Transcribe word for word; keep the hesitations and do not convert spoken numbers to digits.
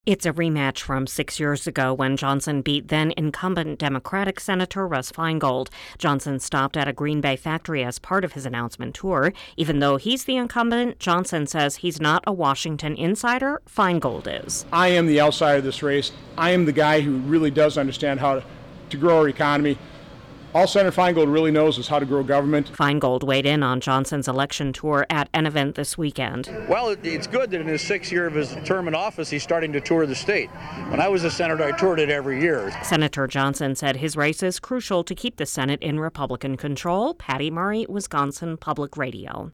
It's a rematch from six years ago when Johnson beat then-incumbent Democratic Senator Russ Feingold. Johnson stopped at a Green Bay factory as part of his announcement tour. Even though he's the incumbent, Johnson says he's not a Washington insider. Feingold is. I am the outsider of this race. I am the guy who really does understand how to, to grow our economy. All Senator Feingold really knows is how to grow government. Feingold weighed in on Johnson's election tour at an event this weekend. Well, it's good that in his sixth year of his term in office, he's starting to tour the state. When I was a senator, I toured it every year. Senator Johnson said his race is crucial to keep the Senate in Republican control. Patty Murray, Wisconsin Public Radio.